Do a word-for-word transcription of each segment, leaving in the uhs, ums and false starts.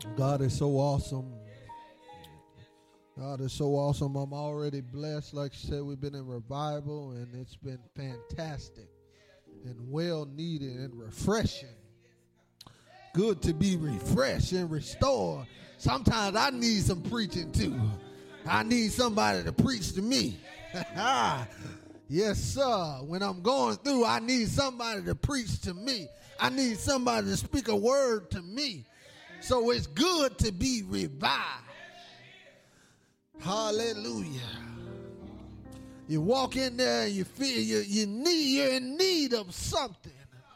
God is so awesome. God is so awesome. I'm already blessed. Like you said, we've been in revival, and it's been fantastic and well needed and refreshing. Good to be refreshed and restored. Sometimes I need some preaching too. I need somebody to preach to me. Yes, sir. When I'm going through, I need somebody to preach to me. I need somebody to speak a word to me. So it's good to be revived. Hallelujah. You walk in there and you feel you, you need, you're in need of something.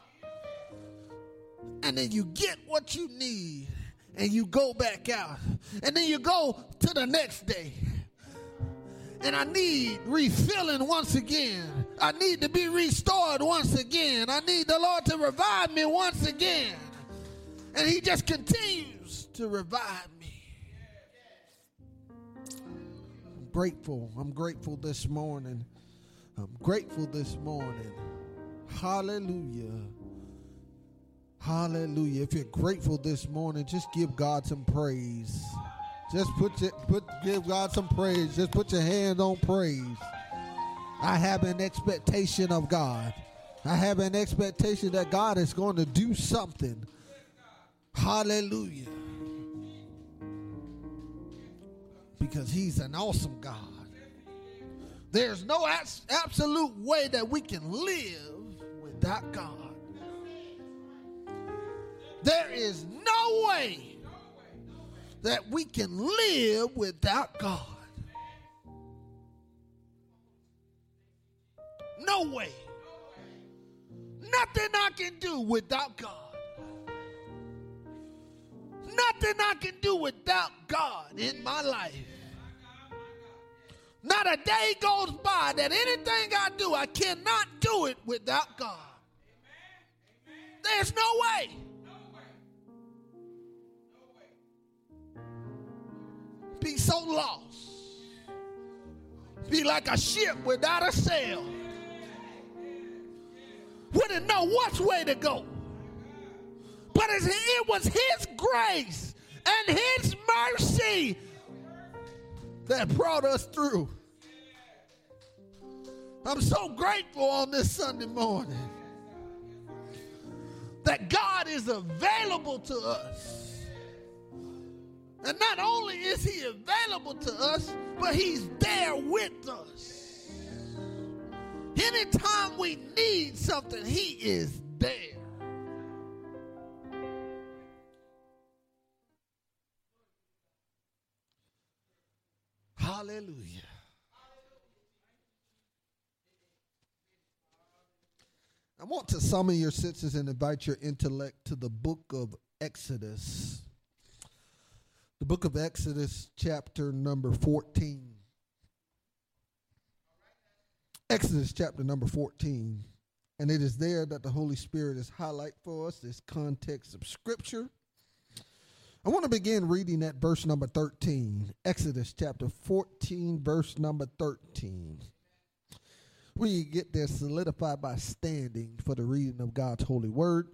And then you get what you need and you go back out. And then you go to the next day. And I need refilling once again. I need to be restored once again. I need the Lord to revive me once again. And he just continues to revive me. I'm grateful. I'm grateful this morning. I'm grateful this morning. Hallelujah. Hallelujah. If you're grateful this morning, just give God some praise. Just put your, put give God some praise. Just put your hands on praise. I have an expectation of God. I have an expectation that God is going to do something. Hallelujah. Because he's an awesome God. There's no abs- absolute way that we can live without God. There is no way that we can live without God. No way. Nothing I can do without God. Nothing I can do without God in my life. Not a day goes by that anything I do, I cannot do it without God. There's no way. Be so lost. Be like a ship without a sail. Wouldn't know which way to go. But it was his grace and his mercy that brought us through. I'm so grateful on this Sunday morning that God is available to us. And not only is he available to us, but he's there with us. Anytime we need something, he is there. Hallelujah. I want to summon your senses and invite your intellect to the book of Exodus. The book of Exodus, chapter number fourteen. Exodus chapter number fourteen. And it is there that the Holy Spirit is highlight for us this context of Scripture. I want to begin reading at verse number thirteen. Exodus chapter fourteen, verse number thirteen. We get there solidified by standing for the reading of God's holy word.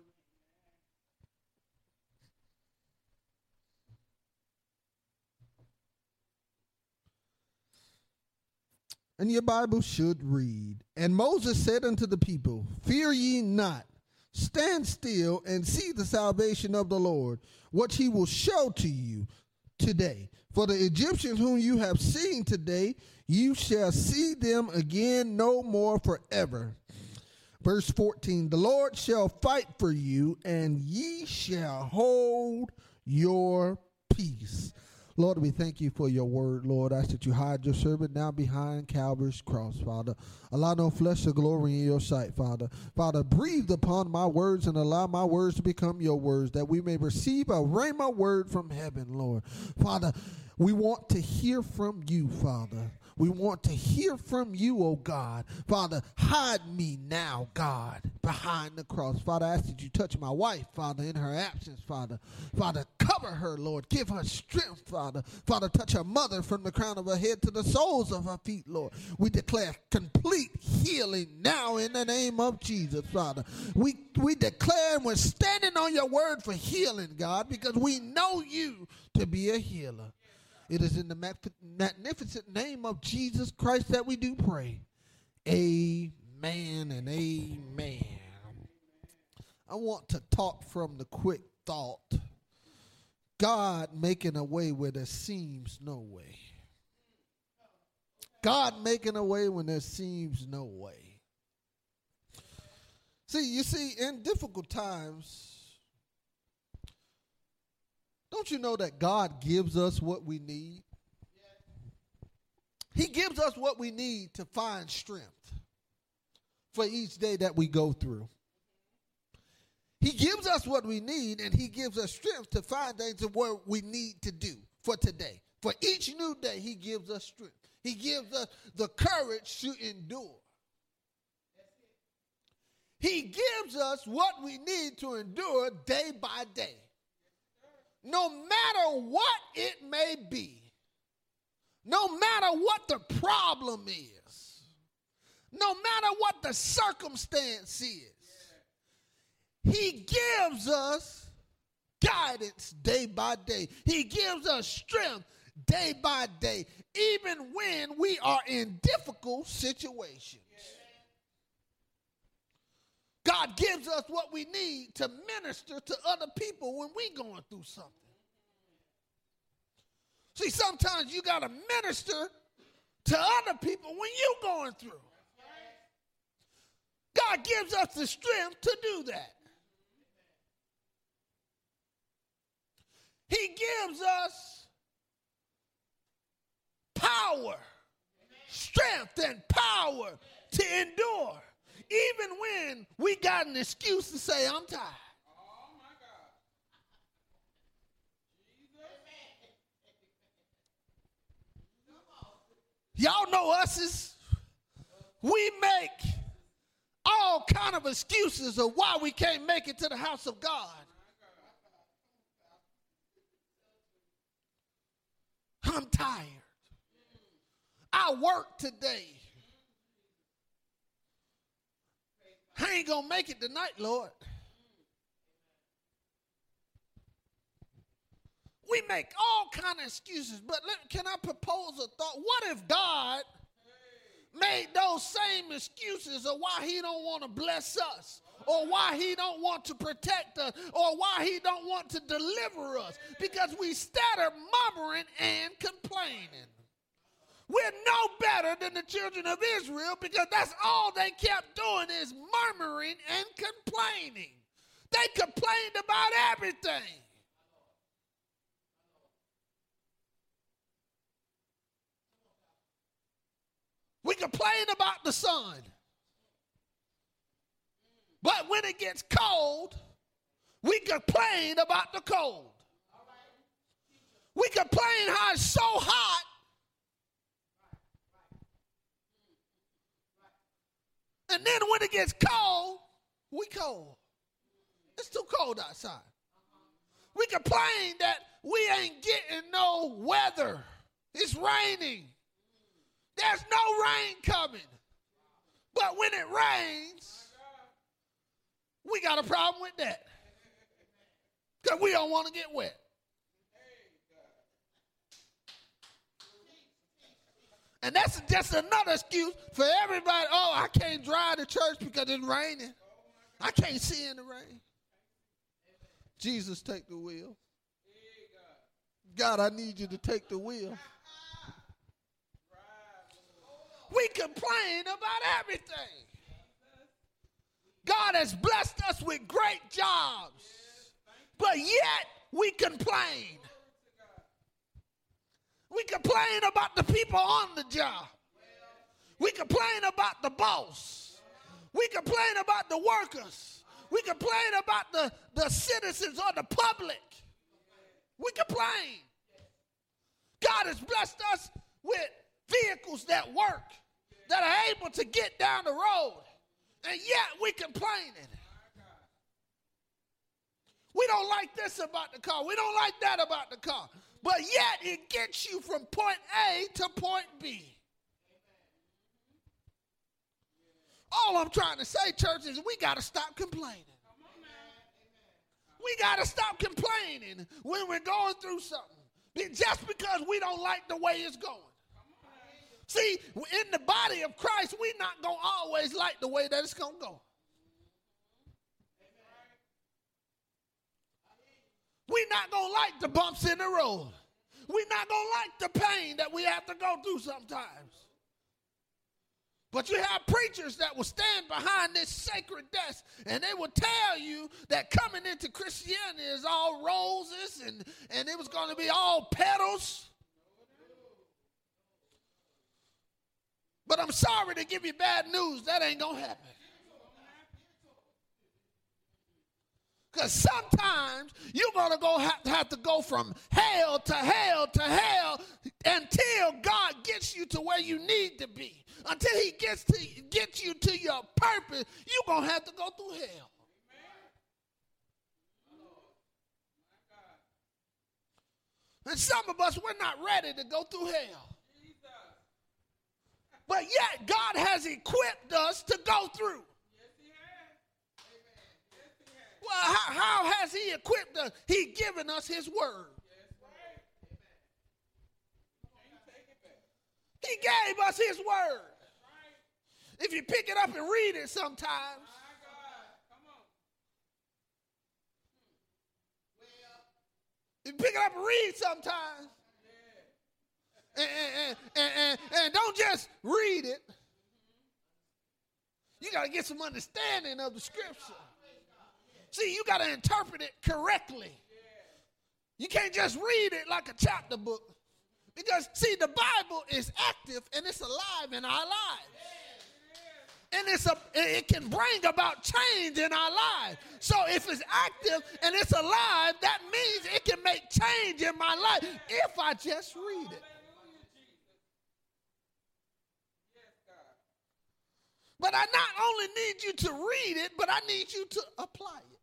And your Bible should read, "And Moses said unto the people, Fear ye not, stand still and see the salvation of the Lord, which he will show to you today. For the Egyptians whom you have seen today, you shall see them again no more forever." Verse fourteen, "The Lord shall fight for you, and ye shall hold your peace." Lord, we thank you for your word, Lord. I ask that you hide your servant now behind Calvary's cross, Father. Allow no flesh to glory in your sight, Father. Father, breathe upon my words and allow my words to become your words, that we may receive a rhema word from heaven, Lord. Father, we want to hear from you, Father. We want to hear from you, oh God. Father, hide me now, God, behind the cross. Father, I ask that you touch my wife, Father, in her absence, Father. Father, cover her, Lord. Give her strength, Father. Father, touch her mother from the crown of her head to the soles of her feet, Lord. We declare complete healing now in the name of Jesus, Father. We, we declare and we're standing on your word for healing, God, because we know you to be a healer. It is in the magnificent name of Jesus Christ that we do pray. Amen and amen. I want to talk from the quick thought. God making a way where there seems no way. God making a way when there seems no way. See, you see, in difficult times, don't you know that God gives us what we need? He gives us what we need to find strength for each day that we go through. He gives us what we need, and he gives us strength to find things of what we need to do for today. For each new day, he gives us strength. He gives us the courage to endure. He gives us what we need to endure day by day. No matter what it may be, no matter what the problem is, no matter what the circumstance is, he gives us guidance day by day. He gives us strength day by day, even when we are in difficult situations. God gives us what we need to minister to other people when we're going through something. See, sometimes you got to minister to other people when you're going through. God gives us the strength to do that. He gives us power, strength, and power to endure. Even when we got an excuse to say, I'm tired. Oh, my God. Y'all know us is, we make all kind of excuses of why we can't make it to the house of God. I'm tired. I work today. I ain't going to make it tonight, Lord. We make all kind of excuses, but let, can I propose a thought? What if God made those same excuses of why he don't want to bless us, or why he don't want to protect us, or why he don't want to deliver us? Because we started murmuring and complaining. We're no better than the children of Israel, because that's all they kept doing is murmuring and complaining. They complained about everything. We complain about the sun. But when it gets cold, we complain about the cold. We complain how it's so hot. And then when it gets cold, we cold. It's too cold outside. We complain that we ain't getting no weather. It's raining. There's no rain coming. But when it rains, we got a problem with that. Because we don't want to get wet. And that's just another excuse for everybody. Oh, I can't drive to church because it's raining. I can't see in the rain. Jesus, take the wheel. God, I need you to take the wheel. We complain about everything. God has blessed us with great jobs, but yet we complain. We complain about the people on the job. We complain about the boss. We complain about the workers. We complain about the, the citizens or the public. We complain. God has blessed us with vehicles that work, that are able to get down the road, and yet we complaining. We don't like this about the car. We don't like that about the car. But yet it gets you from point A to point B. All I'm trying to say, church, is we got to stop complaining. We got to stop complaining when we're going through something, just because we don't like the way it's going. See, in the body of Christ, we're not going to always like the way that it's going to go. We're not going to like the bumps in the road. We're not going to like the pain that we have to go through sometimes. But you have preachers that will stand behind this sacred desk, and they will tell you that coming into Christianity is all roses, and, and it was going to be all petals. But I'm sorry to give you bad news. That ain't going to happen. Because sometimes you're going to go have, have to go from hell to hell to hell until God gets you to where you need to be. Until he gets to get you to your purpose, you're going to have to go through hell. And some of us, we're not ready to go through hell. But yet God has equipped us to go through. Well, how, how has he equipped us? He's given us his word. He gave us his word. If you pick it up and read it sometimes, if you pick it up and read sometimes, and, and, and, and, and don't just read it, you got to get some understanding of the scripture. See, you got to interpret it correctly. You can't just read it like a chapter book. Because, see, the Bible is active and it's alive in our lives. And it's a, it can bring about change in our lives. So if it's active and it's alive, that means it can make change in my life if I just read it. But I not only need you to read it, but I need you to apply it.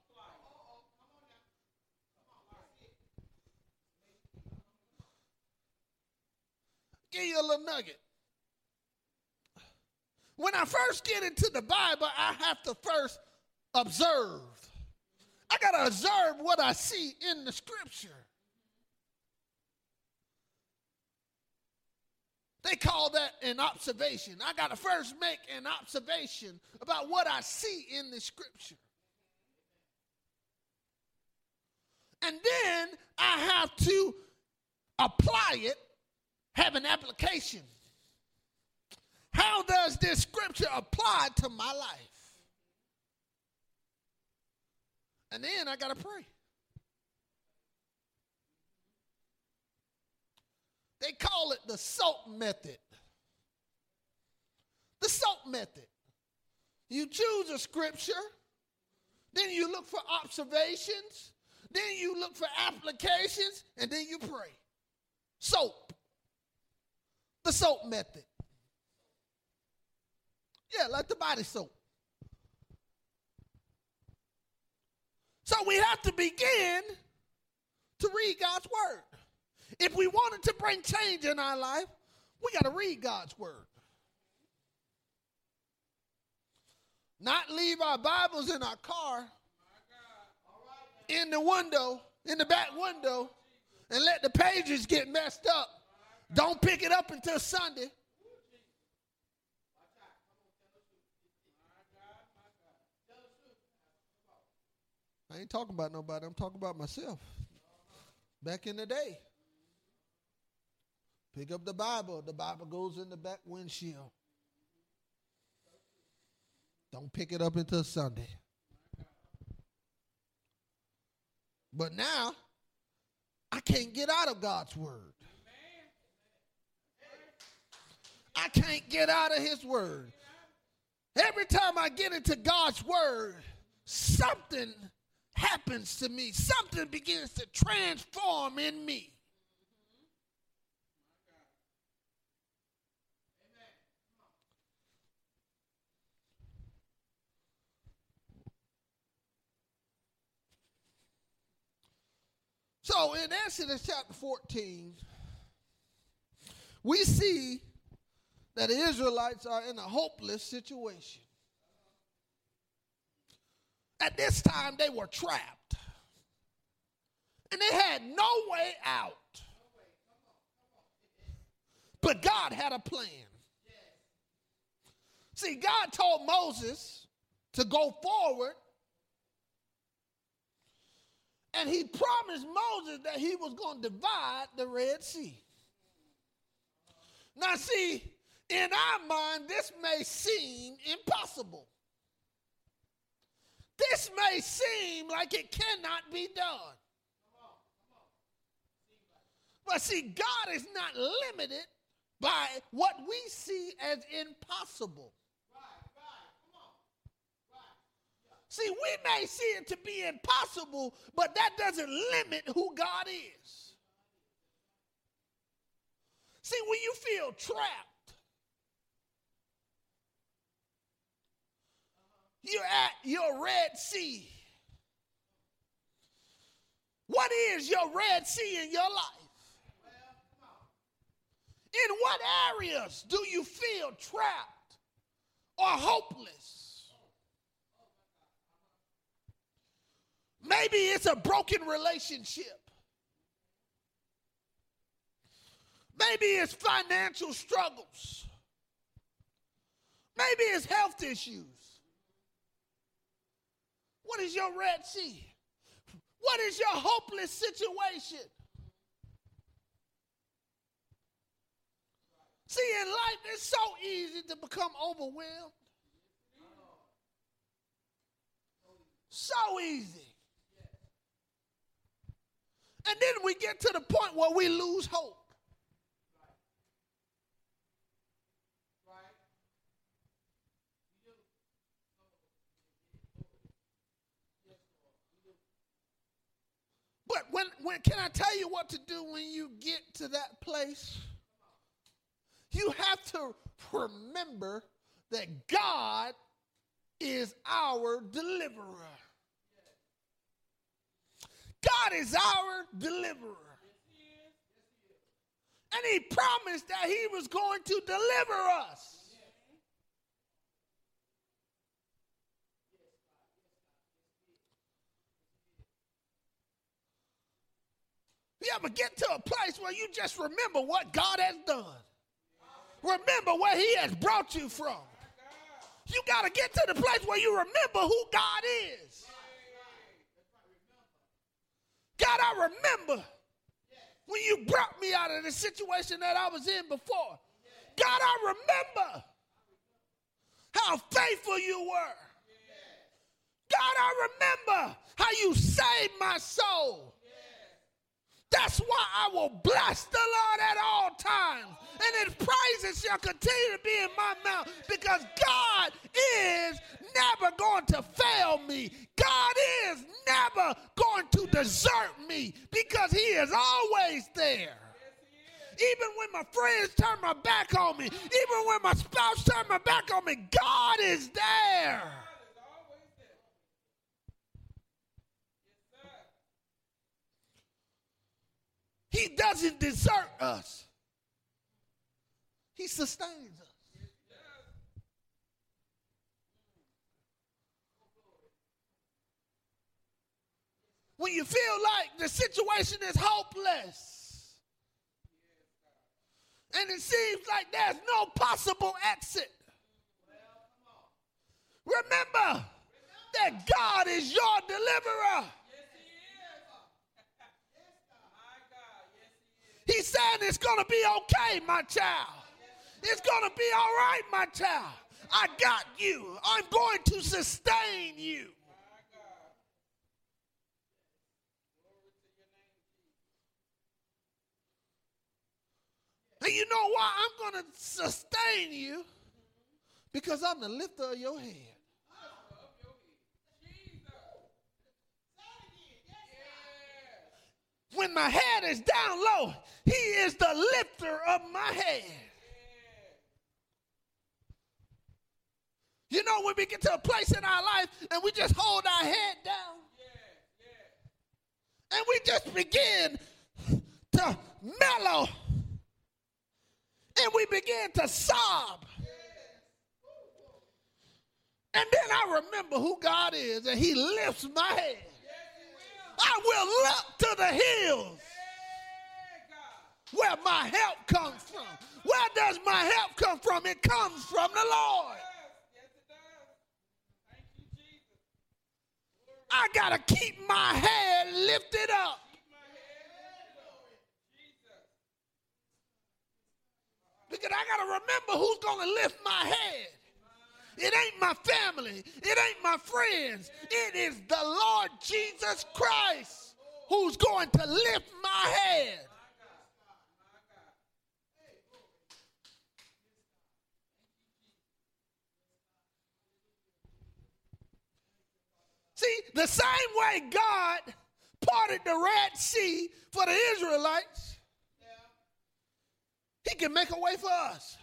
Give you a little nugget. When I first get into the Bible, I have to first observe. I got to observe what I see in the scripture. They call that an observation. I got to first make an observation about what I see in the scripture. And then I have to apply it, have an application. How does this scripture apply to my life? And then I got to pray. They call it the SOAP method. The SOAP method. You choose a scripture, then you look for observations, then you look for applications, and then you pray. SOAP. The SOAP method. Yeah, like the body soap. So we have to begin to read God's word. If we wanted to bring change in our life, we got to read God's word. Not leave our Bibles in our car, in the window, in the back window, and let the pages get messed up. Don't pick it up until Sunday. I ain't talking about nobody. I'm talking about myself. Back in the day. Pick up the Bible. The Bible goes in the back windshield. Don't pick it up until Sunday. But now, I can't get out of God's word. I can't get out of his word. Every time I get into God's word, something happens to me. Something begins to transform in me. So in Exodus chapter fourteen, we see that the Israelites are in a hopeless situation. At this time, they were trapped. And they had no way out. But God had a plan. See, God told Moses to go forward. And he promised Moses that he was going to divide the Red Sea. Now, see, in our mind, this may seem impossible. This may seem like it cannot be done. But see, God is not limited by what we see as impossible. See, we may see it to be impossible, but that doesn't limit who God is. See, when you feel trapped, you're at your Red Sea. What is your Red Sea in your life? In what areas do you feel trapped or hopeless? Maybe it's a broken relationship. Maybe it's financial struggles. Maybe it's health issues. What is your Red Sea? What is your hopeless situation? See, in life, it's so easy to become overwhelmed. So easy. And then we get to the point where we lose hope. But when, when can I tell you what to do when you get to that place? You have to remember that God is our deliverer. God is our deliverer. And he promised that he was going to deliver us. You ever get to a place where you just remember what God has done? Remember where he has brought you from. You got to get to the place where you remember who God is. God, I remember when you brought me out of the situation that I was in before. God, I remember how faithful you were. God, I remember how you saved my soul. That's why I will bless the Lord at all times. And his praises shall continue to be in my mouth, because God is never going to fail me. God is never going to desert me, because he is always there. Even when my friends turn my back on me, even when my spouse turn my back on me, God is there. He doesn't desert us. He sustains us. When you feel like the situation is hopeless and it seems like there's no possible exit, remember that God is your deliverer. He's saying it's going to be okay, my child. It's going to be all right, my child. I got you. I'm going to sustain you. And you know why I'm going to sustain you? Because I'm the lifter of your head. When my head is down low, he is the lifter of my head. You know, when we get to a place in our life and we just hold our head down and we just begin to mellow, and we begin to sob. And then I remember who God is, and he lifts my head. I will look to the hills where my help comes from. Where does my help come from? It comes from the Lord. I got to keep my head lifted up. Because I got to remember who's going to lift my head. It ain't my family. It ain't my friends. It is the Lord Jesus Christ who's going to lift my head. See, the same way God parted the Red Sea for the Israelites, he can make a way for us.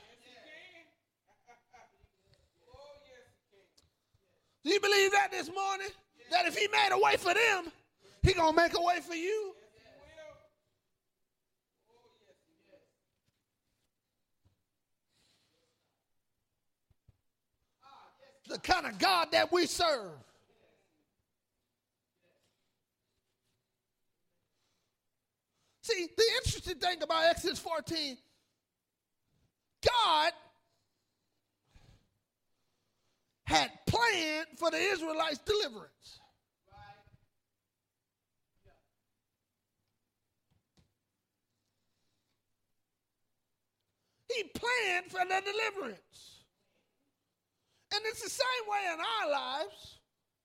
Do you believe that this morning? That if he made a way for them, he gonna make a way for you? The kind of God that we serve. See, the interesting thing about Exodus fourteen, God had planned for the Israelites' deliverance. He planned for their deliverance. And it's the same way in our lives.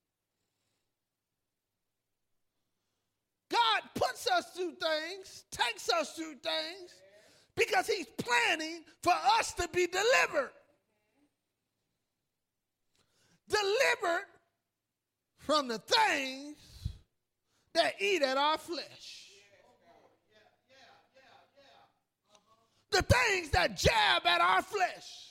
God puts us through things, takes us through things, because he's planning for us to be delivered. Delivered from the things that eat at our flesh. The things that jab at our flesh.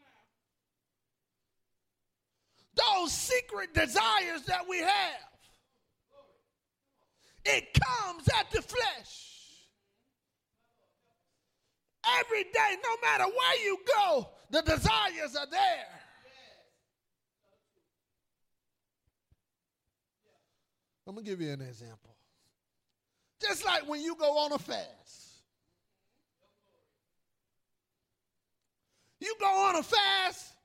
Those secret desires that we have. It comes at the flesh. Every day, no matter where you go, the desires are there. I'm going to give you an example. Just like when you go on a fast. You go on a fast,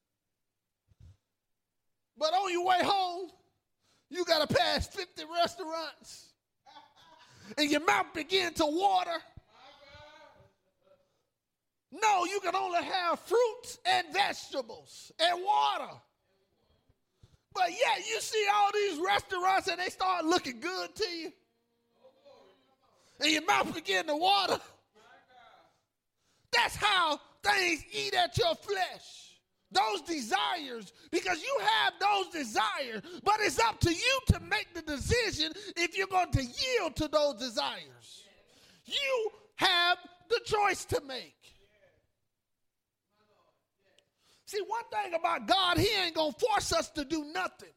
but on your way home, you got to pass fifty restaurants. And your mouth begin to water. No, you can only have fruits and vegetables and water. But yet you see all these restaurants and they start looking good to you. And your mouth begin to water. That's how things eat at your flesh. Those desires, because you have those desires, but it's up to you to make the decision if you're going to yield to those desires. You have the choice to make. See, one thing about God, he ain't going to force us to do nothing.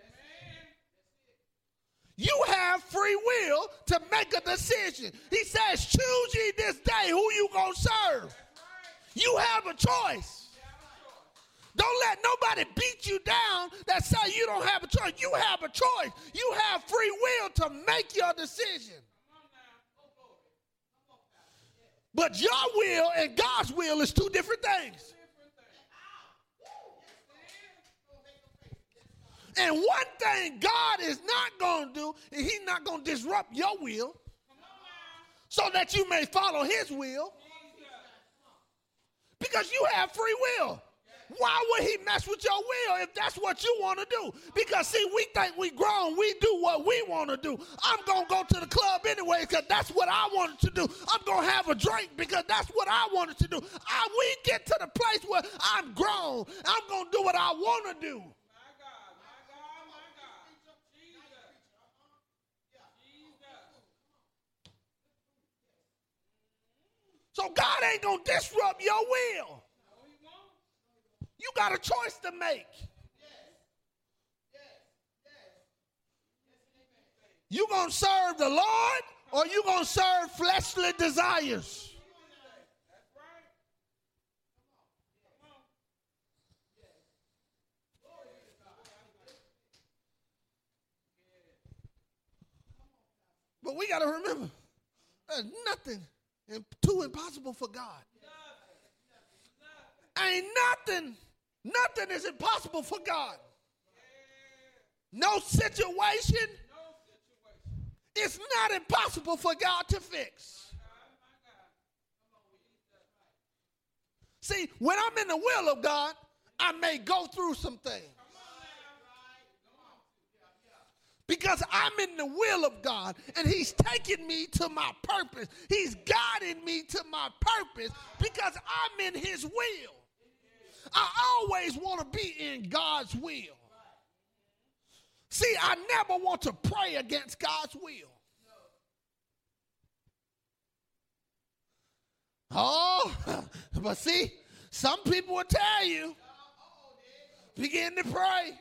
You have free will to make a decision. He says, choose ye this day who you going to serve. You have a choice. Don't let nobody beat you down that say you don't have a choice. You have a choice. You have free will to make your decision. But your will and God's will is two different things. And one thing God is not going to do is he's not going to disrupt your will so that you may follow his will. Because you have free will. Why would he mess with your will if that's what you want to do? Because, see, we think we grown. We do what we want to do. I'm going to go to the club anyway because that's what I wanted to do. I'm going to have a drink because that's what I wanted to do. I, we get to the place where I'm grown. I'm going to do what I want to do. So God ain't going to disrupt your will. You got a choice to make. You going to serve the Lord or you going to serve fleshly desires? But we got to remember, there's nothing too impossible for God. Ain't nothing, nothing is impossible for God. No situation, it's not impossible for God to fix. See, when I'm in the will of God, I may go through some things. Because I'm in the will of God and he's taking me to my purpose. He's guiding me to my purpose because I'm in his will. I always want to be in God's will. See, I never want to pray against God's will. Oh, but see, some people will tell you, begin to pray.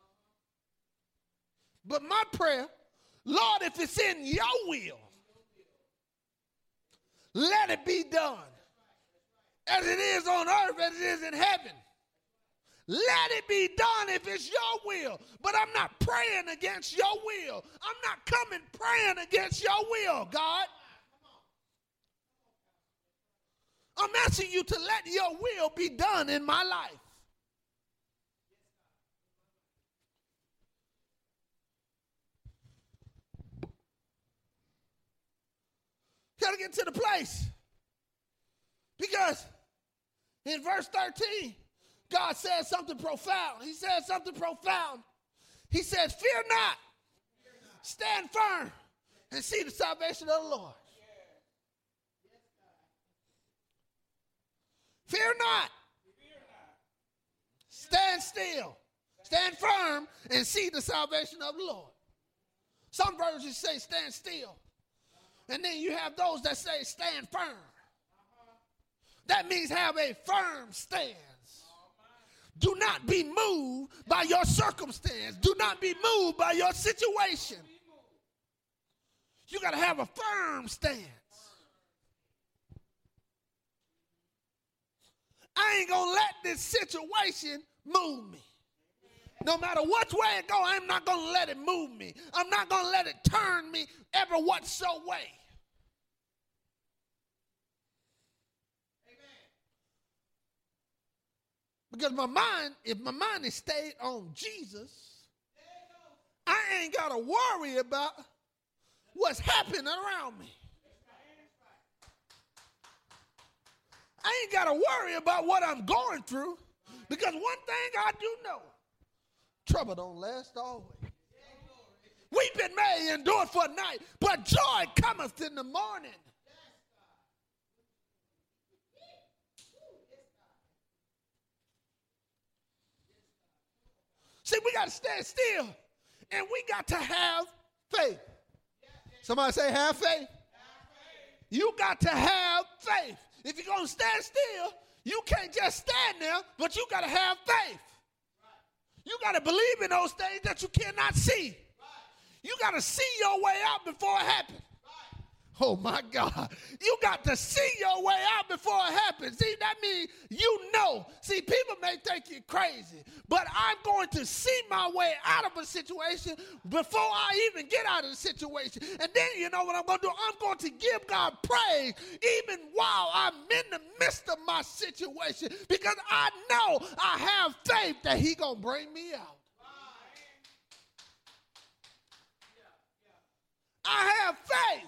But my prayer, Lord, if it's in your will, let it be done. As it is on earth, as it is in heaven. Let it be done if it's your will. But I'm not praying against your will. I'm not coming praying against your will, God. I'm asking you to let your will be done in my life. Got to get to the place. Because in verse thirteen, God says something profound. He says something profound. He says, fear not. Stand firm and see the salvation of the Lord. Fear not. Stand still. Stand firm and see the salvation of the Lord. Some versions say stand still. And then you have those that say stand firm. That means have a firm stance. Do not be moved by your circumstance. Do not be moved by your situation. You got to have a firm stance. I ain't going to let this situation move me. No matter which way it go, I'm not going to let it move me. I'm not going to let it turn me ever whatsoever way. Because my mind, if my mind is stayed on Jesus, I ain't got to worry about what's happening around me. I ain't got to worry about what I'm going through. Because one thing I do know, trouble don't last always. Weeping may endure for a night, but joy cometh in the morning. See, we got to stand still, and we got to have faith. Somebody say, have faith. You got to have faith. If you're going to stand still, you can't just stand there, but you got to have faith. You got to believe in those things that you cannot see. You got to see your way out before it happens. Oh, my God. You got to see your way out before it happens. See, that means you know. See, people may think you're crazy, but I'm going to see my way out of a situation before I even get out of the situation. And then you know what I'm going to do? I'm going to give God praise even while I'm in the midst of my situation because I know I have faith that he's going to bring me out. I have faith.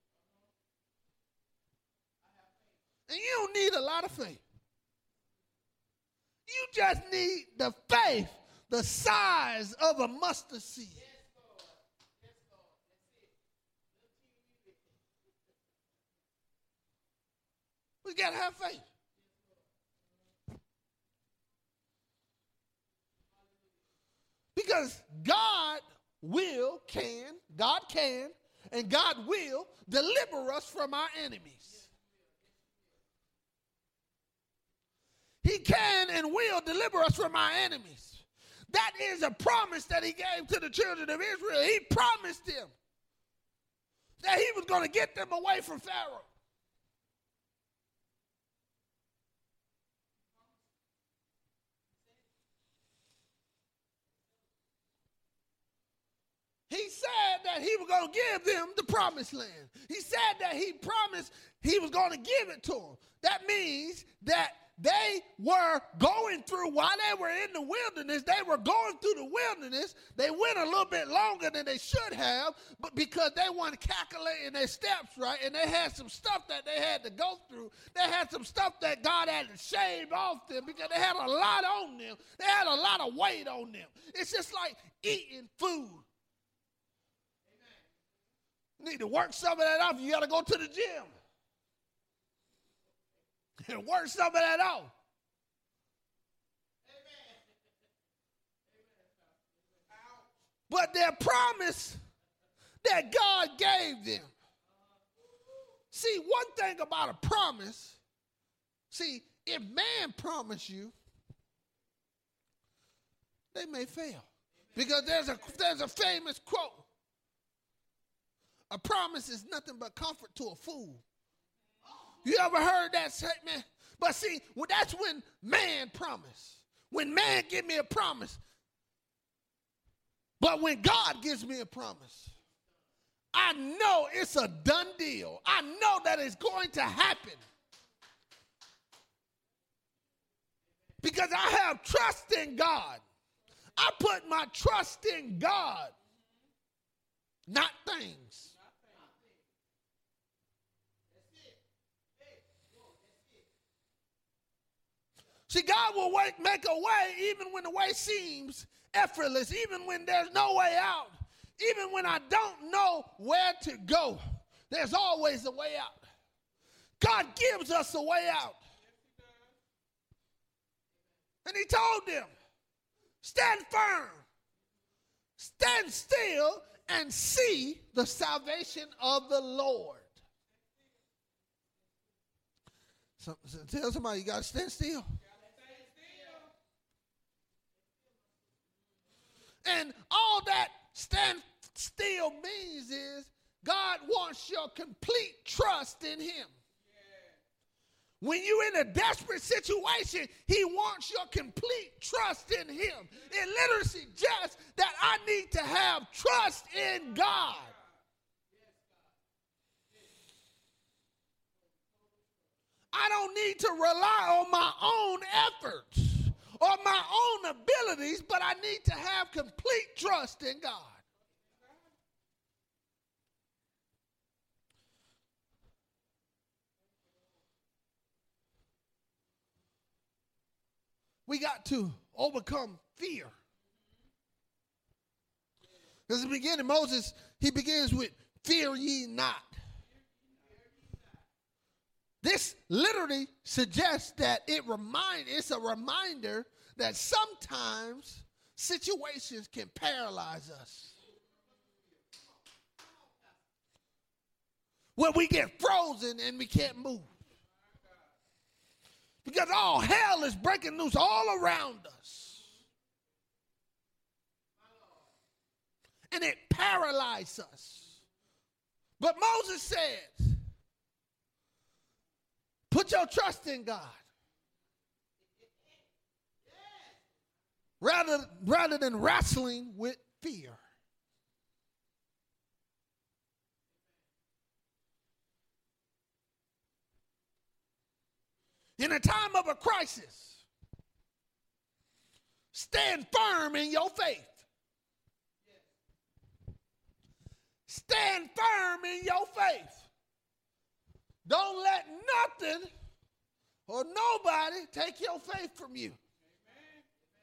And you don't need a lot of faith. You just need the faith the size of a mustard seed. We got to have faith. Because God will, can, God can, and God will deliver us from our enemies. He can and will deliver us from our enemies. That is a promise that he gave to the children of Israel. He promised them that he was going to get them away from Pharaoh. He said that he was going to give them the promised land. He said that he promised he was going to give it to them. That means that they were going through, while they were in the wilderness, they were going through the wilderness. They went a little bit longer than they should have, but because they weren't calculating their steps right, and they had some stuff that they had to go through. They had some stuff that God had to shave off them because they had a lot on them. They had a lot of weight on them. It's just like eating food. You need to work some of that off. You got to go to the gym and work some of that off. But their promise that God gave them. See, one thing about a promise, see, if man promise you, they may fail. Because there's a, there's a famous quote. A promise is nothing but comfort to a fool. You ever heard that statement? But see, well, that's when man promise. When man give me a promise. But when God gives me a promise, I know it's a done deal. I know that it's going to happen. Because I have trust in God. I put my trust in God, not things. See, God will make a way even when the way seems effortless, even when there's no way out, even when I don't know where to go. There's always a way out. God gives us a way out. And he told them, stand firm, stand still, and see the salvation of the Lord. So, so tell somebody you got to stand still. And all that stand still means is God wants your complete trust in him. Yeah. When you're in a desperate situation, he wants your complete trust in him. It literally suggests that I need to have trust in God. I don't need to rely on my own efforts or my own abilities, but I need to have complete trust in God. We got to overcome fear. Because in the beginning, Moses, he begins with, fear ye not. This literally suggests that it remind, it's a reminder that sometimes situations can paralyze us. Where we get frozen and we can't move. Because all hell is breaking loose all around us. And it paralyzes us. But Moses says, put your trust in God. Rather, rather than wrestling with fear. In a time of a crisis, stand firm in your faith. Stand firm in your faith. Don't let nothing or nobody take your faith from you. Amen.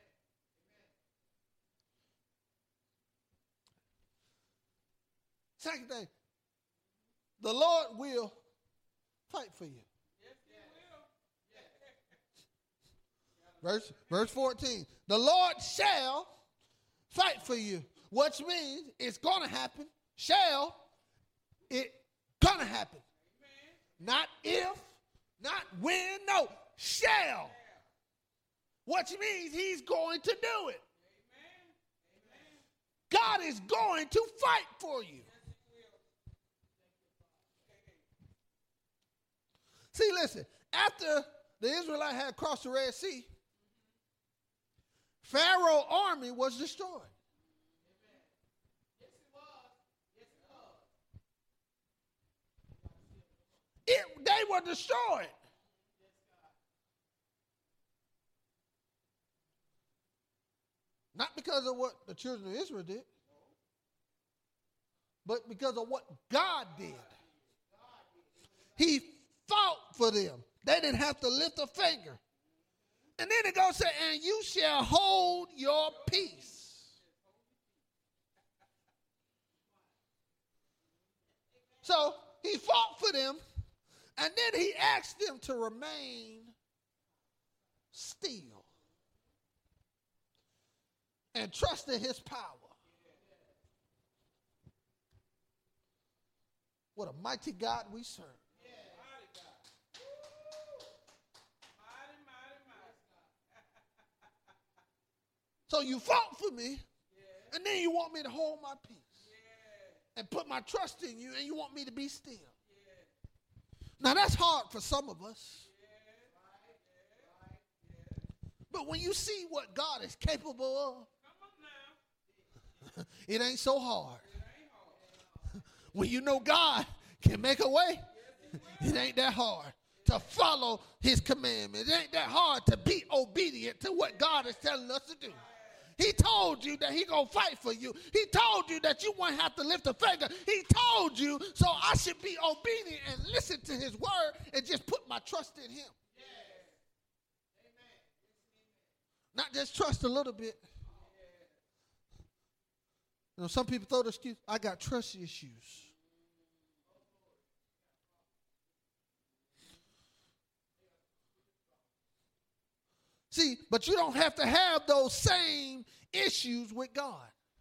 Second thing, the Lord will fight for you. Yes, he will. Yes. Verse, verse fourteen, the Lord shall fight for you, which means it's going to happen. Shall, it going to happen. Not if, not when, no, shall. Which means he's going to do it. God is going to fight for you. See, listen, after the Israelites had crossed the Red Sea, Pharaoh's army was destroyed. It, they were destroyed. Not because of what the children of Israel did, but because of what God did. He fought for them. They didn't have to lift a finger. And then it goes to say, and you shall hold your peace. So he fought for them, and then he asked them to remain still and trust in his power. What a mighty God we serve. So you fought for me, and then you want me to hold my peace and put my trust in you, and you want me to be still. Now that's hard for some of us. But when you see what God is capable of, it ain't so hard. When you know God can make a way, it ain't that hard to follow his commandments. It ain't that hard to be obedient to what God is telling us to do. He told you that he gonna fight for you. He told you that you won't have to lift a finger. He told you, so I should be obedient and listen to his word and just put my trust in him. Not just trust a little bit. You know, some people throw the excuse, I got trust issues. See, but you don't have to have those same issues with God.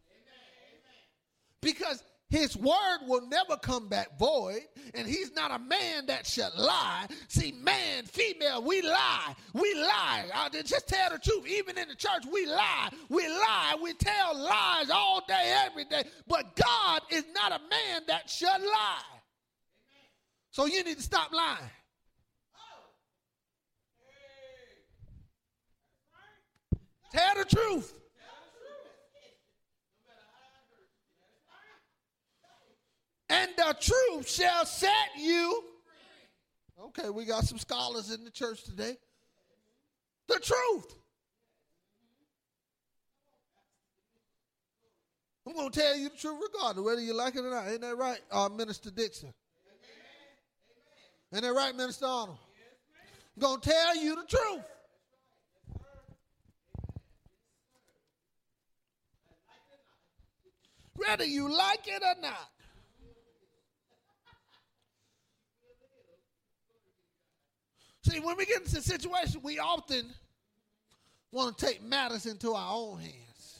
Because his word will never come back void, and he's not a man that shall lie. See, man, female, we lie. We lie. I just tell the truth. Even in the church, we lie. We lie. We tell lies all day, every day. But God is not a man that shall lie. So you need to stop lying. Tell the truth. And the truth shall set you. Okay, we got some scholars in the church today. The truth. I'm going to tell you the truth regardless, whether you like it or not. Ain't that right, uh, Minister Dixon? Ain't that right, Minister Arnold? I'm going to tell you the truth. Whether you like it or not. See, when we get into a situation, we often want to take matters into our own hands.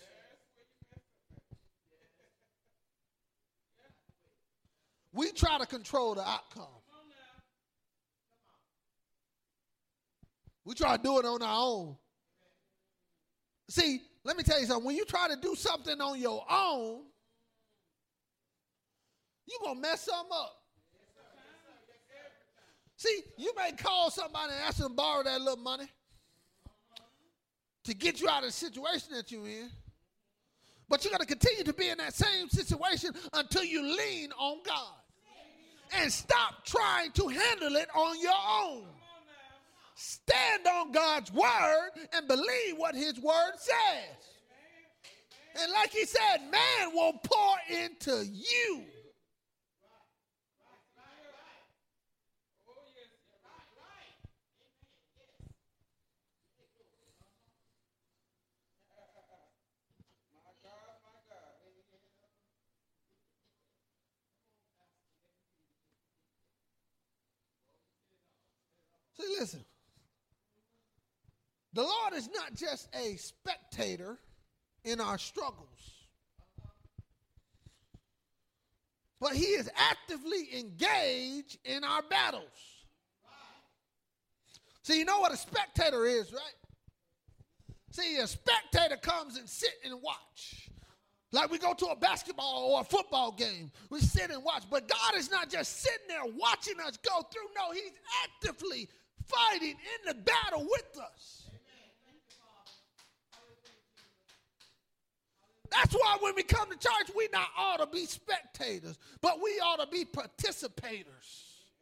We try to control the outcome. We try to do it on our own. See, let me tell you something. When you try to do something on your own, you're going to mess something up. See, you may call somebody and ask them to borrow that little money to get you out of the situation that you're in. But you're going to continue to be in that same situation until you lean on God. And stop trying to handle it on your own. Stand on God's word and believe what his word says. And like he said, man will pour into you. See, listen. The Lord is not just a spectator in our struggles, but he is actively engaged in our battles. See, you know what a spectator is, right? See, a spectator comes and sit and watch. Like we go to a basketball or a football game. We sit and watch. But God is not just sitting there watching us go through. No, he's actively fighting in the battle with us. That's why when we come to church, we not ought to be spectators, but we ought to be participators.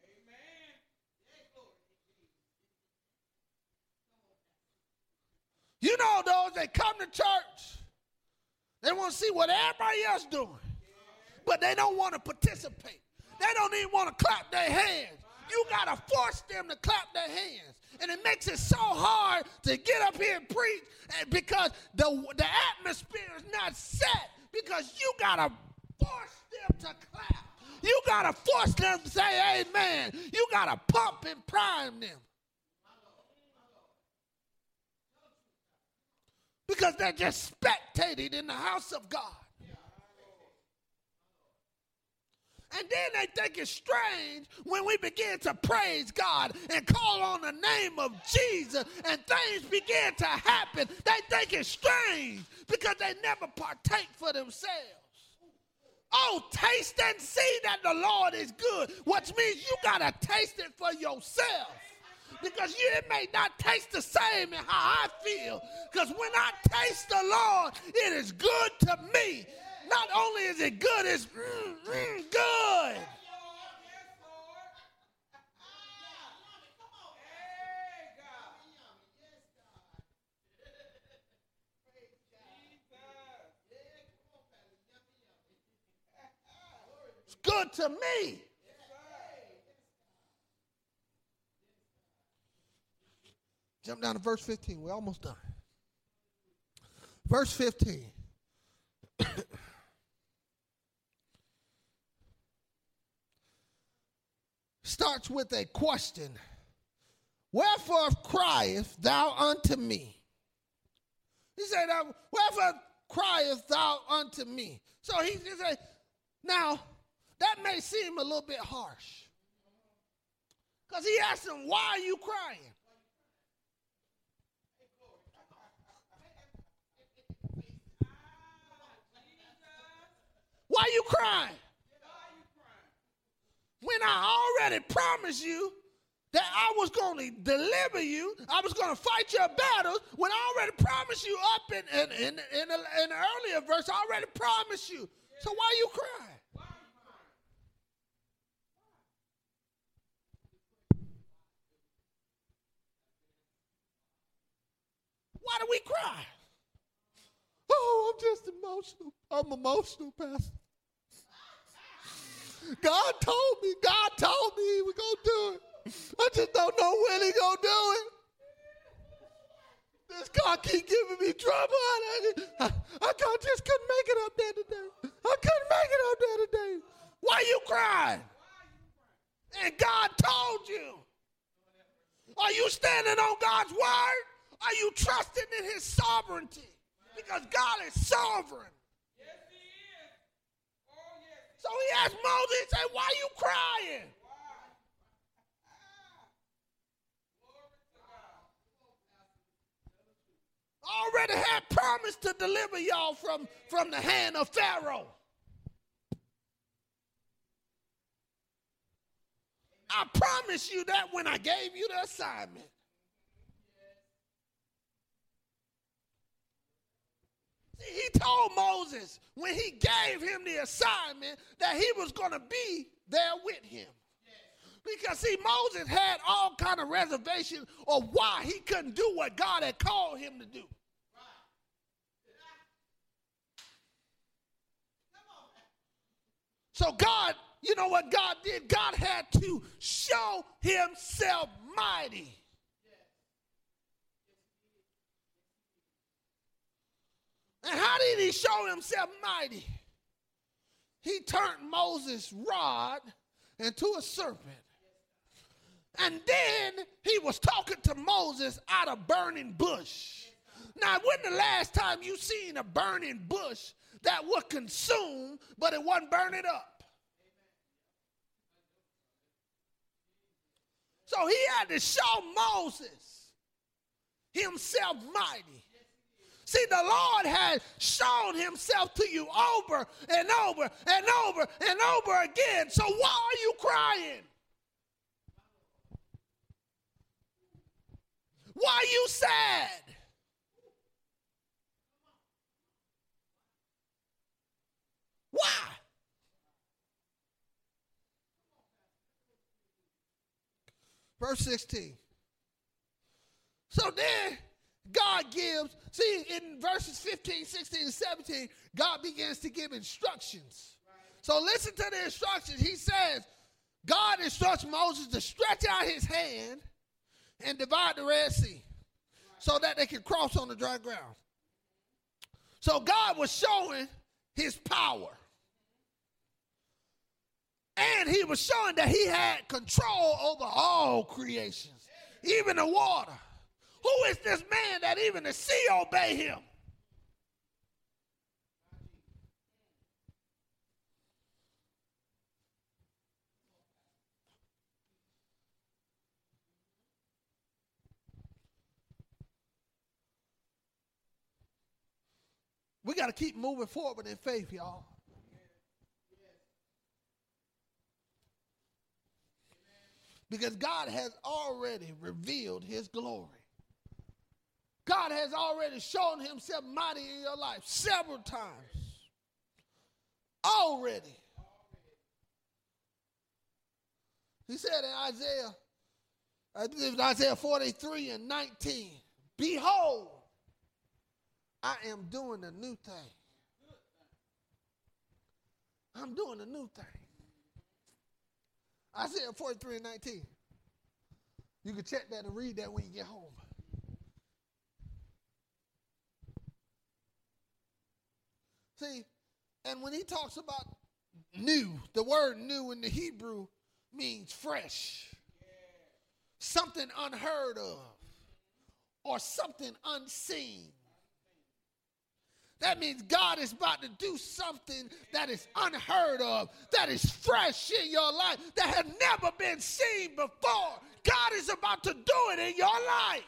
You know those that come to church, they want to see what everybody else doing, but they don't want to participate. They don't even want to clap their hands. You got to force them to clap their hands. And it makes it so hard to get up here and preach because the, the atmosphere is not set, because you got to force them to clap. You got to force them to say amen. You got to pump and prime them. Because they're just spectating in the house of God. And then they think it's strange when we begin to praise God and call on the name of Jesus and things begin to happen. They think it's strange because they never partake for themselves. Oh, taste and see that the Lord is good, which means you got to taste it for yourself. Because you, it may not taste the same in how I feel. Because when I taste the Lord, it is good to me. Not only is it good, it's mm, mm, good. It's good to me. Jump down to verse fifteen. We're almost done. Verse fifteen. Starts with a question. Wherefore criest thou unto me? He said, wherefore criest thou unto me? So he said, now, that may seem a little bit harsh. Because he asked him, why are you crying? Why are you crying? When I already promised you that I was going to deliver you, I was going to fight your battles, when I already promised you up in, in, in, in, a, in an earlier verse, I already promised you. So why are you crying? Why do we cry? Oh, I'm just emotional. I'm emotional, Pastor. God told me, God told me he was going to do it. I just don't know when he going to do it. This God keep giving me trouble. I, I, I just couldn't make it up there today. I couldn't make it up there today. Why you crying? And God told you. Are you standing on God's word? Are you trusting in his sovereignty? Because God is sovereign. So he asked Moses, he said, why are you crying? I already had promised to deliver y'all from, from the hand of Pharaoh. I promised you that when I gave you the assignment. He told Moses when he gave him the assignment that he was going to be there with him. Because, see, Moses had all kind of reservations of why he couldn't do what God had called him to do. So God, you know what God did? God had to show himself mighty. And how did he show himself mighty? He turned Moses' rod into a serpent. And then he was talking to Moses out of burning bush. Now, when the last time you seen a burning bush that would consume, but it wasn't burning up? So he had to show Moses himself mighty. See, the Lord has shown himself to you over and over and over and over again. So why are you crying? Why are you sad? Why? Verse sixteen. So then God gives, see, in verses fifteen, sixteen, and seventeen, God begins to give instructions. So listen to the instructions. He says, God instructs Moses to stretch out his hand and divide the Red Sea so that they can cross on the dry ground. So God was showing his power. And he was showing that he had control over all creations, even the water. Who is this man that even the sea obey him? We got to keep moving forward in faith, y'all. Because God has already revealed his glory. God has already shown himself mighty in your life several times. Already. He said in Isaiah, I believe in Isaiah forty-three and nineteen, behold, I am doing a new thing. I'm doing a new thing. Isaiah forty-three and nineteen. You can check that and read that when you get home. See, and when he talks about new, the word new in the Hebrew means fresh. Yeah. Something unheard of or something unseen. That means God is about to do something that is unheard of, that is fresh in your life, that has never been seen before. God is about to do it in your life.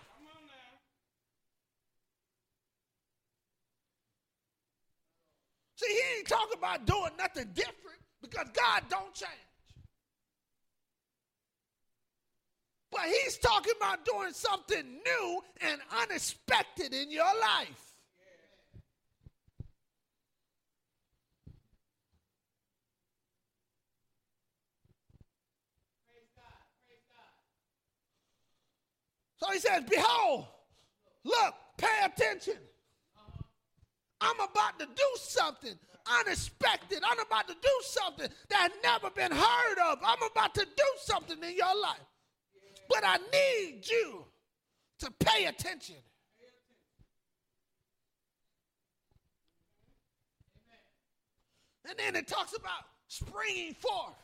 See, he ain't talking about doing nothing different because God don't change. But he's talking about doing something new and unexpected in your life. So he says, behold, look, pay attention. I'm about to do something unexpected. I'm about to do something that has never been heard of. I'm about to do something in your life. But I need you to pay attention. And then it talks about springing forth.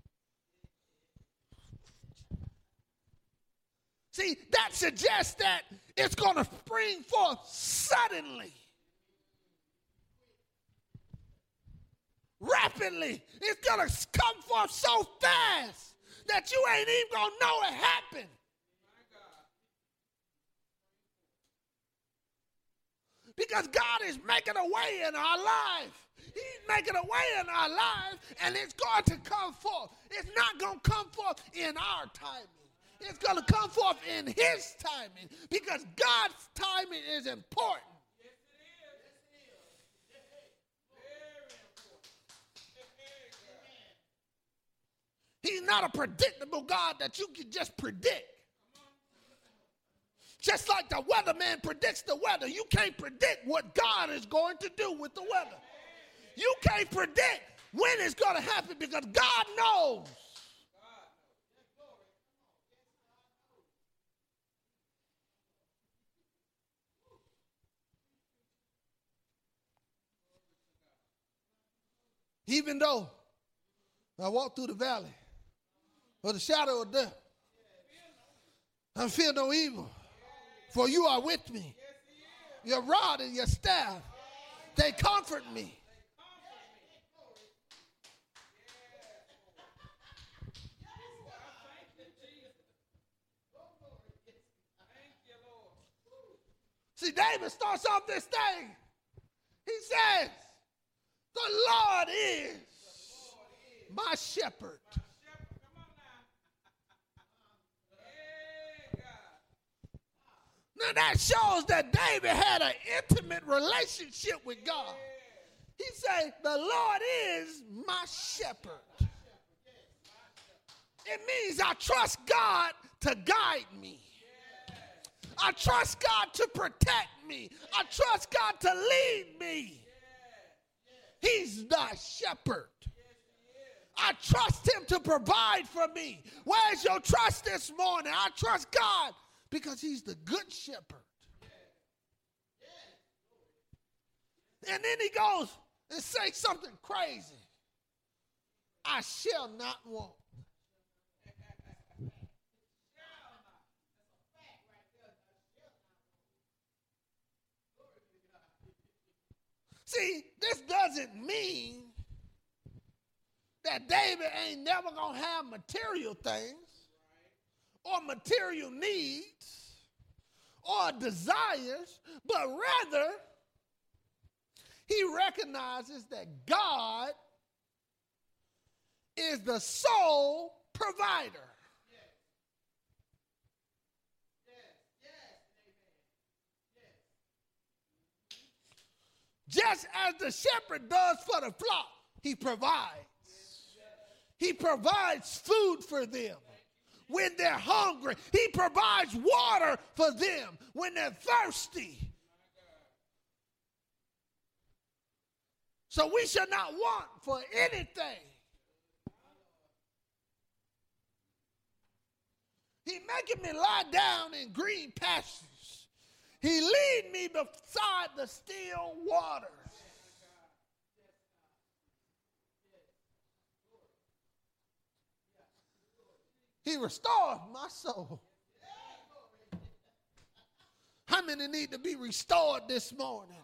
See, that suggests that it's going to spring forth suddenly. Rapidly. It's going to come forth so fast that you ain't even going to know it happened. Because God is making a way in our life. He's making a way in our life, and it's going to come forth. It's not going to come forth in our timing. It's going to come forth in his timing because God's timing is important. Yes, it is. He's not a predictable God that you can just predict. Just like the weatherman predicts the weather, you can't predict what God is going to do with the weather. You can't predict when it's going to happen because God knows. Even though I walk through the valley of the shadow of death, I fear no evil, for you are with me. Your rod and your staff, they comfort me. See, David starts off this thing. He says, the Lord is my shepherd. Now that shows that David had an intimate relationship with God. He said, the Lord is my shepherd. It means I trust God to guide me. I trust God to protect me. I trust God to lead me. He's the shepherd. I trust him to provide for me. Where's your trust this morning? I trust God because he's the good shepherd. And then he goes and says something crazy. I shall not want. See, this doesn't mean that David ain't never going to have material things or material needs or desires, but rather he recognizes that God is the sole provider. Just as the shepherd does for the flock, he provides. He provides food for them when they're hungry. He provides water for them when they're thirsty. So we should not want for anything. He making me lie down in green pastures. He lead me beside the still waters. He restored my soul. How many need to be restored this morning?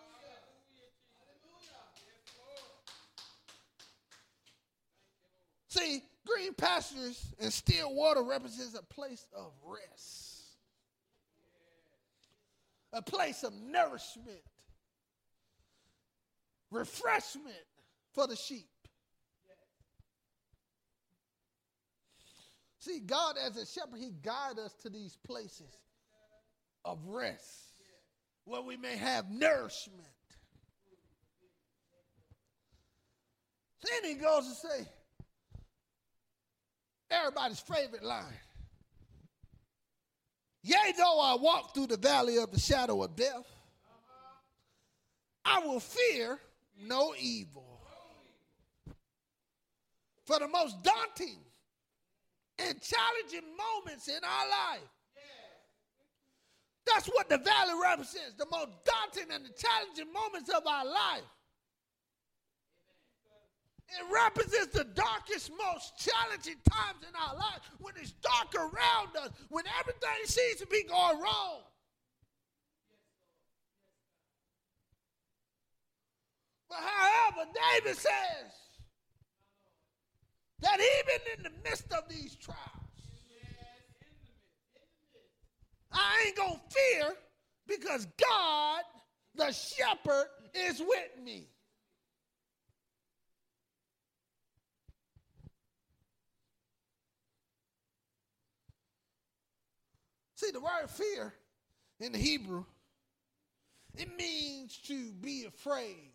See, green pastures and still water represents a place of rest. A place of nourishment, refreshment for the sheep. See, God as a shepherd, he guides us to these places of rest where we may have nourishment. Then he goes to say, everybody's favorite line. Yea, though I walk through the valley of the shadow of death, I will fear no evil. For the most daunting and challenging moments in our life, that's what the valley represents, the most daunting and the challenging moments of our life. It represents the darkest, most challenging times in our life, when it's dark around us, when everything seems to be going wrong. But however, David says that even in the midst of these trials, I ain't going to fear because God, the shepherd, is with me. See, the word fear in the Hebrew, it means to be afraid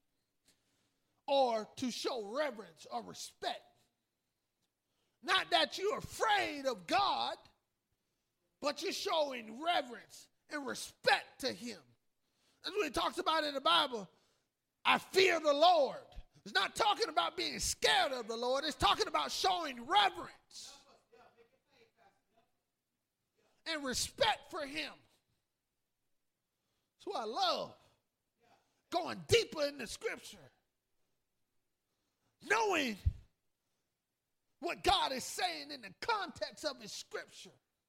or to show reverence or respect. Not that you're afraid of God, but you're showing reverence and respect to him. That's what he talks about in the Bible. I fear the Lord. It's not talking about being scared of the Lord. It's talking about showing reverence and respect for him. That's what I love. Going deeper in the scripture. Knowing what God is saying in the context of his scripture.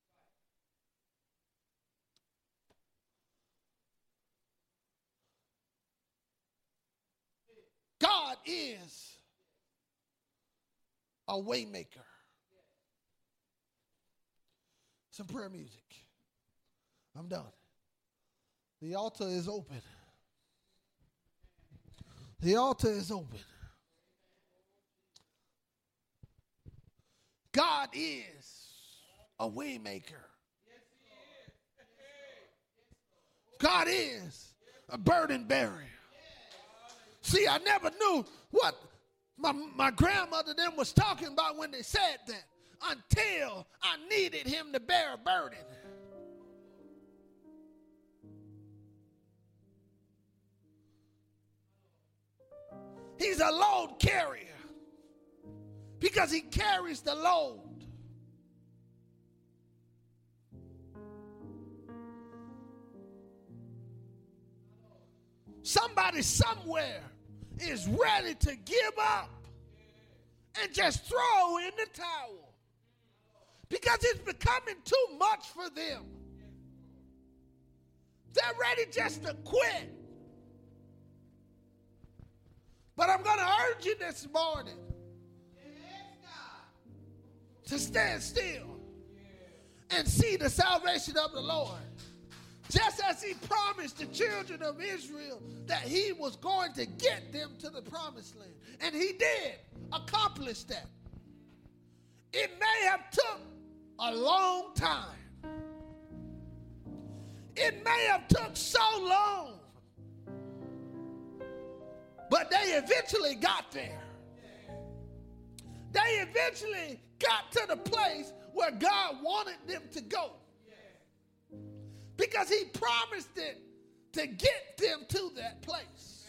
God is a way maker. Some prayer music. I'm done. The altar is open. The altar is open. God is a way maker. God is a burden bearer. See, I never knew what my, my grandmother then was talking about when they said that until I needed him to bear a burden. He's a load carrier because he carries the load. Somebody somewhere is ready to give up and just throw in the towel because it's becoming too much for them. They're ready just to quit. But I'm going to urge you this morning to stand still and see the salvation of the Lord. Just as he promised the children of Israel that he was going to get them to the promised land. And he did accomplish that. It may have took a long time. It may have took so long. But they eventually got there. They eventually got to the place where God wanted them to go. Because he promised it to get them to that place.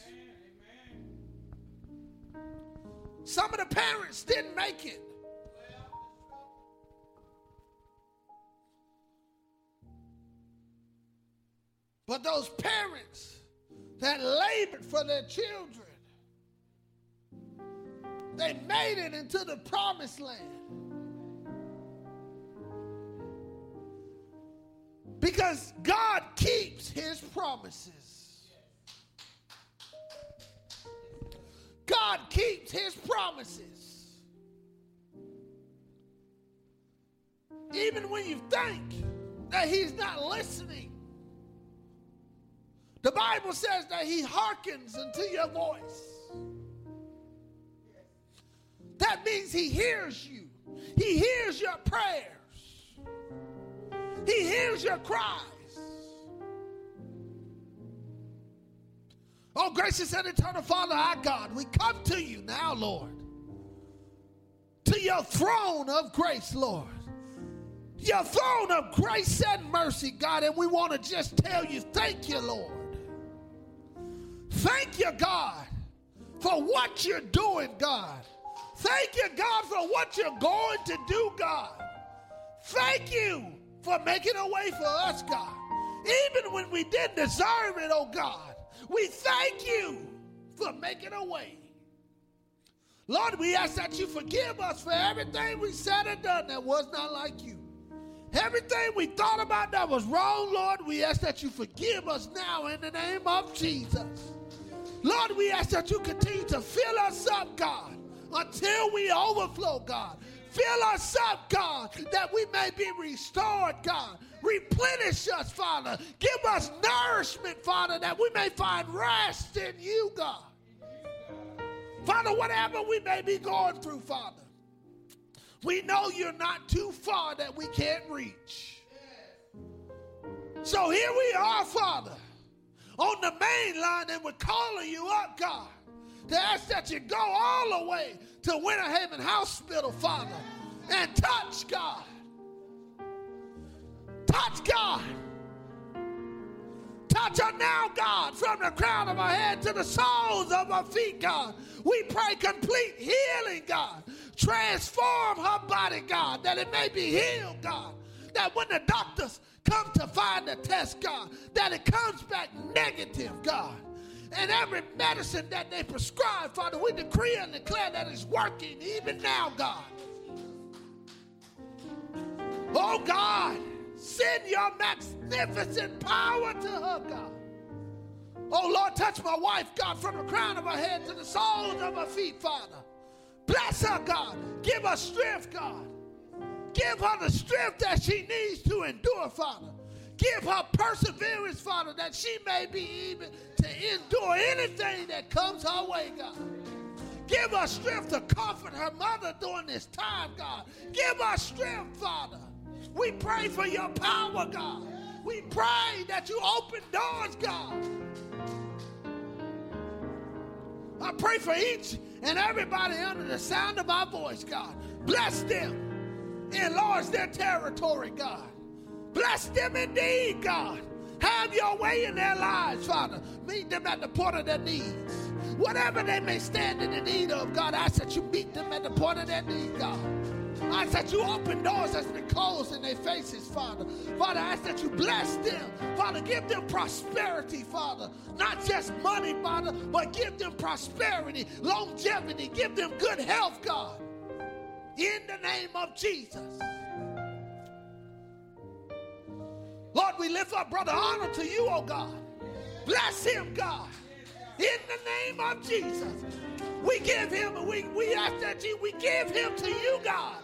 Some of the parents didn't make it. But those parents that labored for their children, they made it into the promised land. Because God keeps his promises. God keeps his promises. Even when you think that he's not listening, the Bible says that he hearkens unto your voice. That means he hears you. He hears your prayers. He hears your cries. Oh, gracious and eternal Father, our God, we come to you now, Lord, to your throne of grace, Lord, your throne of grace and mercy, God, and we want to just tell you, thank you, Lord. Thank you, God, for what you're doing, God. Thank you, God, for what you're going to do, God. Thank you for making a way for us, God. Even when we didn't deserve it, oh God, we thank you for making a way. Lord, we ask that you forgive us for everything we said and done that was not like you. Everything we thought about that was wrong, Lord, we ask that you forgive us now in the name of Jesus. Lord, we ask that you continue to fill us up, God, until we overflow, God. Fill us up, God, that we may be restored, God. Replenish us, Father. Give us nourishment, Father, that we may find rest in you, God. Father, whatever we may be going through, Father, we know you're not too far that we can't reach. So here we are, Father, on the main line, and we're calling you up, God, to ask that you go all the way to Winter Haven Hospital, Father, and touch, God. Touch, God. Touch her now, God, from the crown of her head to the soles of her feet, God. We pray complete healing, God. Transform her body, God, that it may be healed, God. That when the doctors come to find the test, God, that it comes back negative, God. And every medicine that they prescribe, Father, we decree and declare that it's working even now, God. Oh, God, send your magnificent power to her, God. Oh, Lord, touch my wife, God, from the crown of her head to the soles of her feet, Father. Bless her, God. Give her strength, God. Give her the strength that she needs to endure, Father. Give her perseverance, Father, that she may be able to endure anything that comes her way, God. Give her strength to comfort her mother during this time, God. Give her strength, Father. We pray for your power, God. We pray that you open doors, God. I pray for each and everybody under the sound of our voice, God. Bless them. Enlarge their territory, God. Bless them indeed, God. Have your way in their lives, Father. Meet them at the point of their needs. Whatever they may stand in the need of, God, I ask that you meet them at the point of their need, God. I ask that you open doors that's been closed in their faces, Father. Father, I ask that you bless them. Father, give them prosperity, Father. Not just money, Father, but give them prosperity, longevity. Give them good health, God. In the name of Jesus. Lord, we lift up Brother Arnold to you, oh God. Bless him, God. In the name of Jesus. We give him, we, we ask that you, we give him to you, God.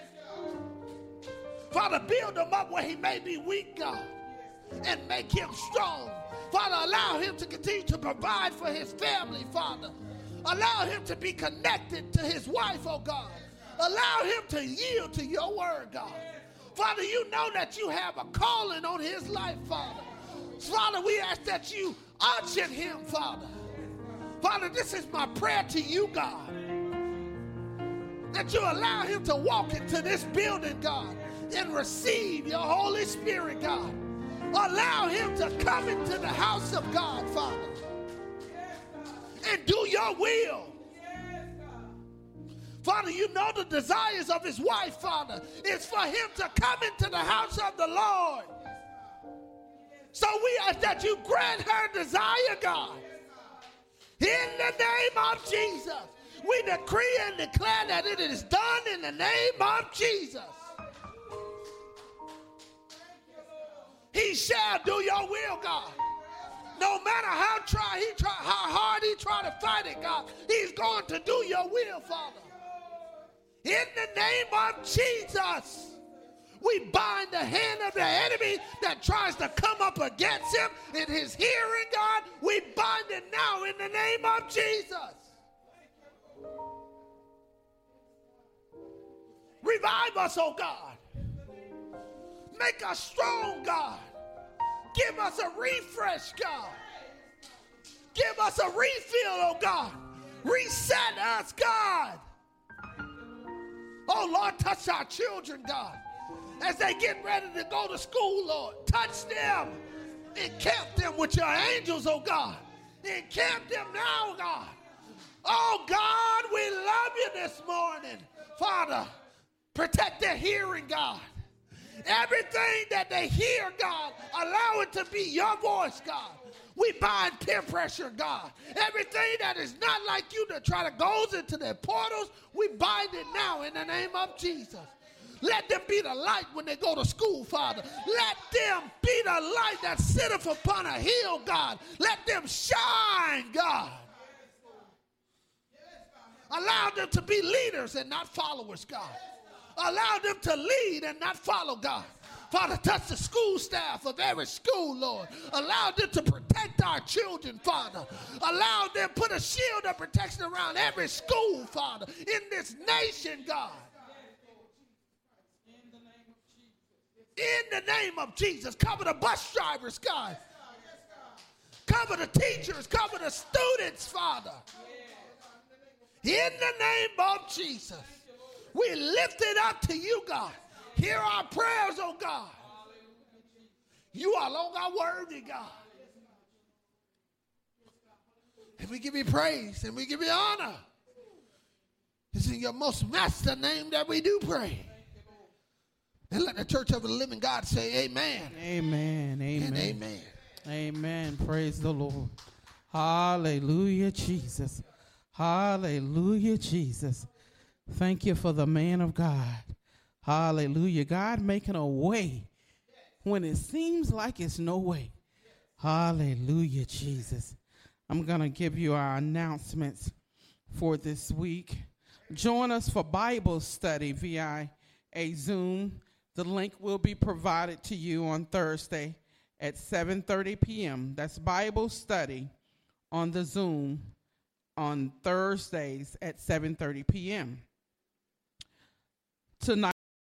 Father, build him up where he may be weak, God, and make him strong. Father, allow him to continue to provide for his family, Father. Allow him to be connected to his wife, oh God. Allow him to yield to your word, God. Father, you know that you have a calling on his life, Father. Father, we ask that you unction him, Father. Father, this is my prayer to you, God. That you allow him to walk into this building, God, and receive your Holy Spirit, God. Allow him to come into the house of God, Father, and do your will. Father, you know the desires of his wife, Father. It's for him to come into the house of the Lord. So we ask that you grant her desire, God. In the name of Jesus, we decree and declare that it is done in the name of Jesus. He shall do your will, God. No matter how try he try, how hard he try to fight it, God, he's going to do your will, Father. In the name of Jesus, we bind the hand of the enemy that tries to come up against him in his hearing, God. We bind it now in the name of Jesus. Revive us, oh God. Make us strong, God. Give us a refresh, God. Give us a refill, oh God. Reset us, God. Oh, Lord, touch our children, God. As they get ready to go to school, Lord, touch them. Encamp them with your angels, oh God. Encamp them now, God. Oh, God, we love you this morning. Father, protect their hearing, God. Everything that they hear, God, allow it to be your voice, God. We bind peer pressure, God. Everything that is not like you that try to goes into their portals, we bind it now in the name of Jesus. Let them be the light when they go to school, Father. Let them be the light that sitteth upon a hill, God. Let them shine, God. Allow them to be leaders and not followers, God. Allow them to lead and not follow, God. Father, touch the school staff of every school, Lord. Allow them to protect our children, Father. Allow them to put a shield of protection around every school, Father, in this nation, God. In the name of Jesus, cover the bus drivers, God. Cover the teachers, cover the students, Father. In the name of Jesus, we lift it up to you, God. Hear our prayers, oh God. You alone are worthy, God. And we give you praise and we give you honor. It's in your most master name that we do pray. And let the church of the living God say amen. Amen. Amen. And amen. Amen. Praise the Lord. Hallelujah, Jesus. Hallelujah, Jesus. Thank you for the man of God. Hallelujah. God making a way when it seems like it's no way. Hallelujah, Jesus. I'm going to give you our announcements for this week. Join us for Bible study via a Zoom. The link will be provided to you on Thursday at seven thirty p.m. That's Bible study on the Zoom on Thursdays at seven thirty p.m. Tonight,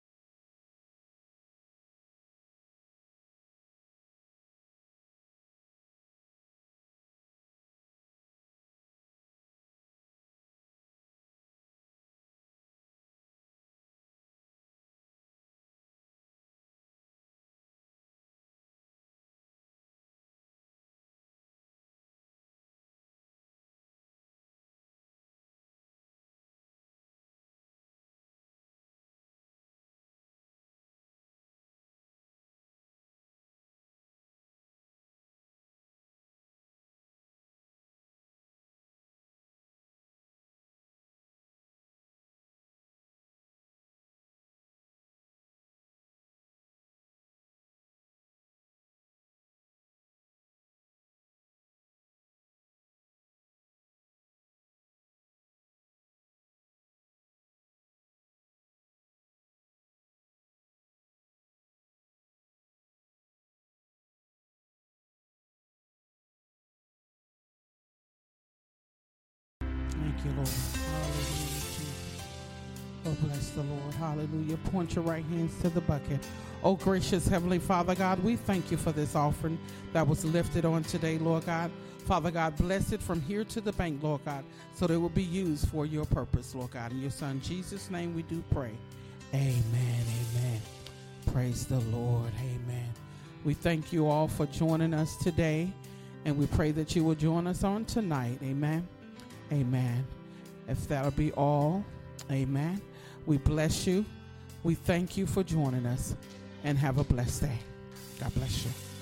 thank you, Lord. Hallelujah, Jesus. Oh, bless the Lord. Hallelujah. Point your right hands to the bucket. Oh, gracious Heavenly Father God, we thank you for this offering that was lifted on today, Lord God. Father God, bless it from here to the bank, Lord God, so that it will be used for your purpose, Lord God. In your Son, Jesus' name, we do pray. Amen, amen. Praise the Lord, amen. We thank you all for joining us today, and we pray that you will join us on tonight, amen. Amen. If that'll be all, amen. We bless you. We thank you for joining us, and have a blessed day. God bless you.